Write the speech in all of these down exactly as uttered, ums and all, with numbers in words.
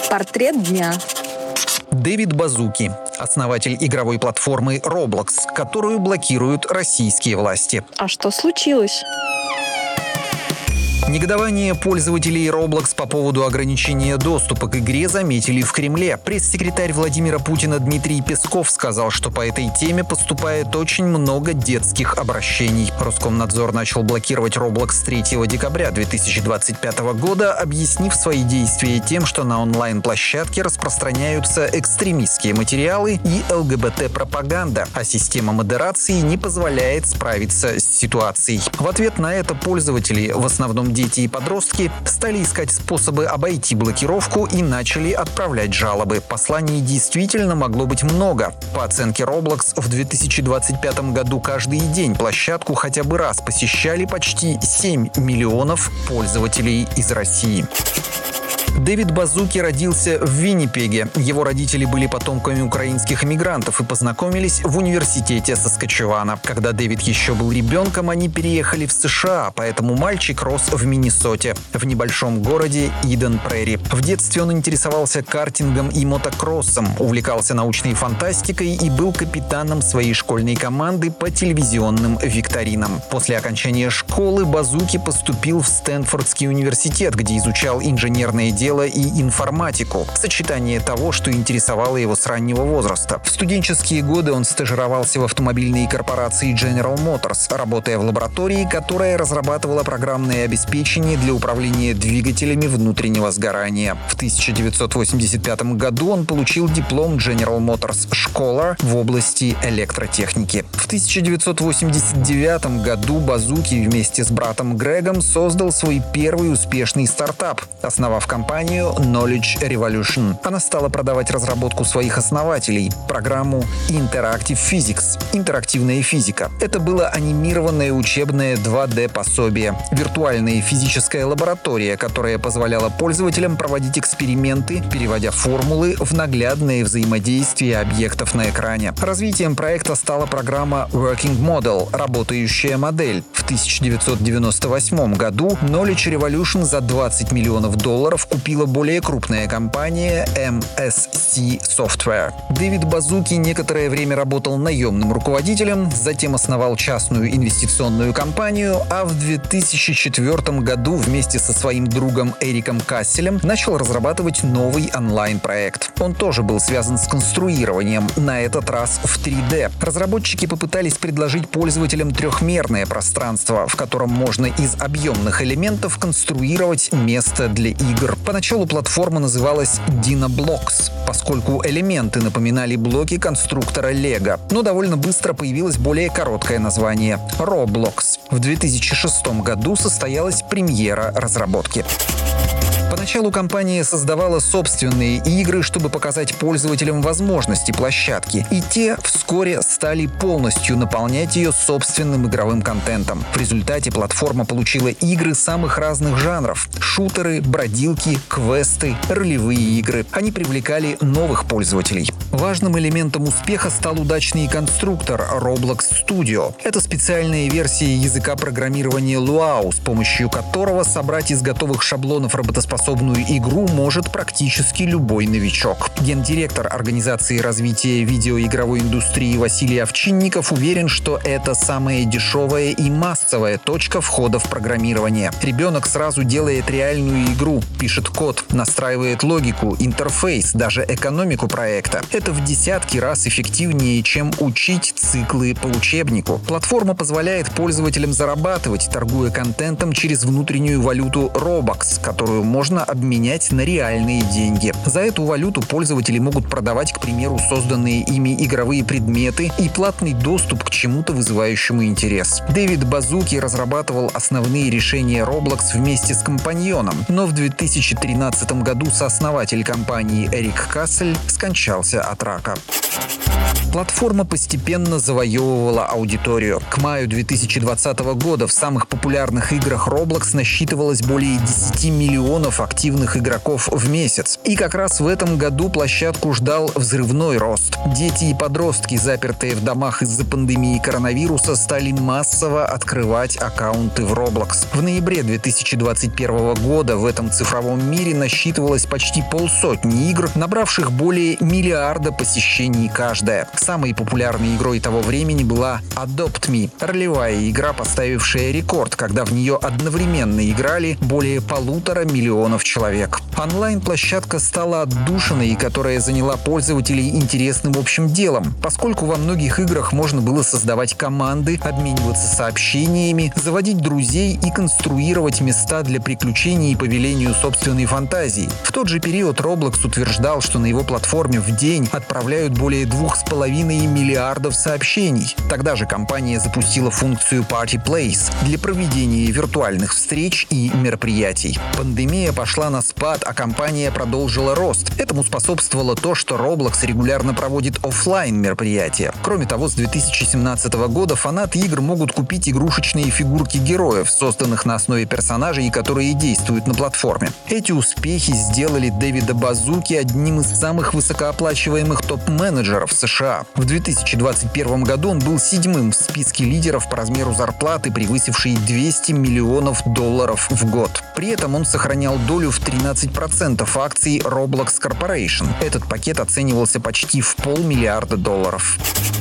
Портрет дня. Дэвид Базуки, основатель игровой платформы Roblox, которую блокируют российские власти. А что случилось? Негодование пользователей Roblox по поводу ограничения доступа к игре заметили в Кремле. Пресс-секретарь Владимира Путина Дмитрий Песков сказал, что по этой теме поступает очень много детских обращений. Роскомнадзор начал блокировать Roblox с третьего декабря две тысячи двадцать пятого года, объяснив свои действия тем, что на онлайн-площадке распространяются экстремистские материалы и ЛГБТ-пропаганда, а система модерации не позволяет справиться с ситуацией. В ответ на это пользователи, в основном дети и подростки, стали искать способы обойти блокировку и начали отправлять жалобы. Посланий действительно могло быть много. По оценке Roblox, в две тысячи двадцать пятом году каждый день площадку хотя бы раз посещали почти семь миллионов пользователей из России. Дэвид Базуки родился в Виннипеге. Его родители были потомками украинских эмигрантов и познакомились в университете Саскачевана. Когда Дэвид еще был ребенком, они переехали в США, поэтому мальчик рос в Миннесоте, в небольшом городе Иден-Прери. В детстве он интересовался картингом и мотокроссом, увлекался научной фантастикой и был капитаном своей школьной команды по телевизионным викторинам. После окончания школы Базуки поступил в Стэнфордский университет, где изучал инженерное дело и информатику. Сочетание того, что интересовало его с раннего возраста. В студенческие годы он стажировался в автомобильной корпорации General Motors, работая в лаборатории, которая разрабатывала программное обеспечение для управления двигателями внутреннего сгорания. В тысяча девятьсот восемьдесят пятом году он получил диплом General Motors Scholar в области электротехники. В тысяча девятьсот восемьдесят девятом году Базуки вместе с братом Грегом создал свой первый успешный стартап, основав компанию Knowledge Revolution. Она стала продавать разработку своих основателей, программу Interactive Physics – интерактивная физика. Это было анимированное учебное два дэ-пособие, виртуальная физическая лаборатория, которая позволяла пользователям проводить эксперименты, переводя формулы в наглядное взаимодействие объектов на экране. Развитием проекта стала программа Working Model – работающая модель. В тысяча девятьсот девяносто восьмом году Knowledge Revolution за двадцать миллионов долларов купила более крупная компания эм эс си Software. Дэвид Базуки некоторое время работал наемным руководителем, затем основал частную инвестиционную компанию, а в две тысячи четвёртом году вместе со своим другом Эриком Касселем начал разрабатывать новый онлайн-проект. Он тоже был связан с конструированием, на этот раз в три дэ. Разработчики попытались предложить пользователям трехмерное пространство, в котором можно из объемных элементов конструировать место для игр. Поначалу платформа называлась Dinoblocks, поскольку элементы напоминали блоки конструктора Lego, но довольно быстро появилось более короткое название — Roblox. В две тысячи шестом году состоялась премьера разработки. Поначалу компания создавала собственные игры, чтобы показать пользователям возможности площадки, и те вскоре стали полностью наполнять ее собственным игровым контентом. В результате платформа получила игры самых разных жанров — шутеры, бродилки, квесты, ролевые игры. Они привлекали новых пользователей. Важным элементом успеха стал удачный конструктор Roblox Studio. Это специальная версия языка программирования Lua, с помощью которого собрать из готовых шаблонов работоспособную игру может практически любой новичок. Гендиректор Организации развития видеоигровой индустрии Василий Овчинников уверен, что это самая дешевая и массовая точка входа в программирование. Ребенок сразу делает реальную игру, пишет код, настраивает логику, интерфейс, даже экономику проекта. Это в десятки раз эффективнее, чем учить циклы по учебнику. Платформа позволяет пользователям зарабатывать, торгуя контентом через внутреннюю валюту Robux, которую можно обменять на реальные деньги. За эту валюту пользователи могут продавать, к примеру, созданные ими игровые предметы и платный доступ к чему-то вызывающему интерес. Дэвид Базуки разрабатывал основные решения Roblox вместе с компаньоном, но в две тысячи тринадцатом году сооснователь компании Эрик Кассель скончался от рака. Платформа постепенно завоевывала аудиторию. К маю две тысячи двадцатого года в самых популярных играх Roblox насчитывалось более десяти миллионов активных игроков в месяц. И как раз в этом году площадку ждал взрывной рост. Дети и подростки, запертые в домах из-за пандемии коронавируса, стали массово открывать аккаунты в Roblox. В ноябре две тысячи двадцать первого года в этом цифровом мире насчитывалось почти полсотни игр, набравших более миллиарда посещений каждая. Самой популярной игрой того времени была Adopt Me, ролевая игра, поставившая рекорд, когда в нее одновременно играли более полутора миллионов человек. Онлайн-площадка стала отдушиной, которая заняла пользователей интересным общим делом, поскольку во многих играх можно было создавать команды, обмениваться сообщениями, заводить друзей и конструировать места для приключений по велению собственной фантазии. В тот же период Roblox утверждал, что на его платформе в день отправляют более двух с половиной миллиардов сообщений. Тогда же компания запустила функцию Party Place для проведения виртуальных встреч и мероприятий. Пандемия пошла на спад, а компания продолжила рост. Этому способствовало то, что Roblox регулярно проводит офлайн мероприятия. Кроме того, с две тысячи семнадцатого года фанаты игр могут купить игрушечные фигурки героев, созданных на основе персонажей, которые действуют на платформе. Эти успехи сделали Дэвида Базуки одним из самых высокооплачиваемых топ-менеджеров США. В две тысячи двадцать первом году он был седьмым в списке лидеров по размеру зарплаты, превысившей двести миллионов долларов в год. При этом он сохранял долю в тринадцать процентов акций Roblox Corporation. Этот пакет оценивался почти в полмиллиарда долларов.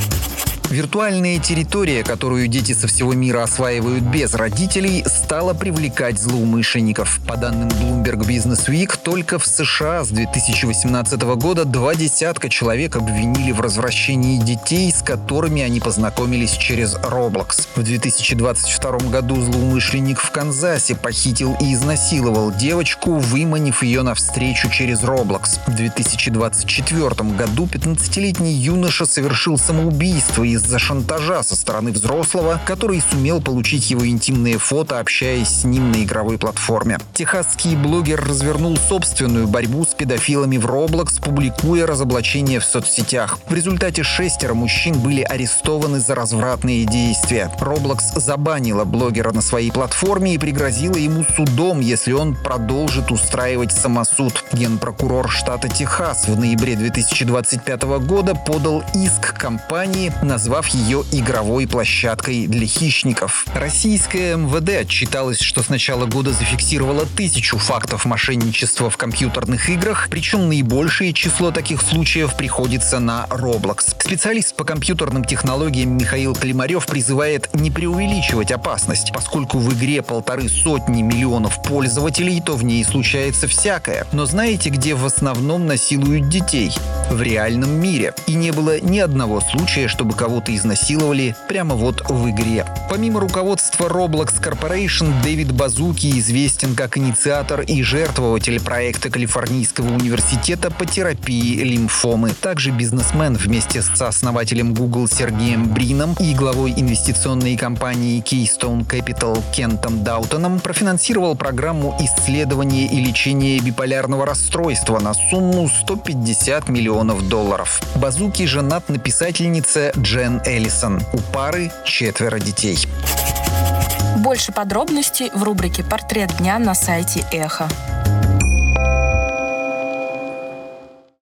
Виртуальная территория, которую дети со всего мира осваивают без родителей, стала привлекать злоумышленников. По данным Bloomberg Business Week, только в США с две тысячи восемнадцатого года два десятка человек обвинили в развращении детей, с которыми они познакомились через Roblox. В две тысячи двадцать втором году злоумышленник в Канзасе похитил и изнасиловал девочку, выманив ее навстречу через Roblox. В две тысячи двадцать четвёртом году пятнадцатилетний юноша совершил самоубийство из из-за шантажа со стороны взрослого, который сумел получить его интимные фото, общаясь с ним на игровой платформе. Техасский блогер развернул собственную борьбу с педофилами в Roblox, публикуя разоблачения в соцсетях. В результате шестеро мужчин были арестованы за развратные действия. Roblox забанила блогера на своей платформе и пригрозила ему судом, если он продолжит устраивать самосуд. Генпрокурор штата Техас в ноябре две тысячи двадцать пятого года подал иск компании, назвав ее игровой площадкой для хищников. Российское эм вэ дэ отчиталось, что с начала года зафиксировало тысячу фактов мошенничества в компьютерных играх, причем наибольшее число таких случаев приходится на Roblox. Специалист по компьютерным технологиям Михаил Климарев призывает не преувеличивать опасность, поскольку в игре полторы сотни миллионов пользователей, то в ней случается всякое. Но знаете, где в основном насилуют детей? В реальном мире. И не было ни одного случая, чтобы кого-то изнасиловали прямо вот в игре. Помимо руководства Roblox Corporation, Дэвид Базуки известен как инициатор и жертвователь проекта Калифорнийского университета по терапии лимфомы. Также бизнесмен вместе с сооснователем Google Сергеем Брином и главой инвестиционной компании Keystone Capital Кентом Даутоном профинансировал программу исследования и лечения биполярного расстройства на сумму сто пятьдесят миллионов долларов. Базуки женат на писательнице Джен Эллисон. У пары четверо детей. Больше подробностей в рубрике «Портрет дня» на сайте Эхо.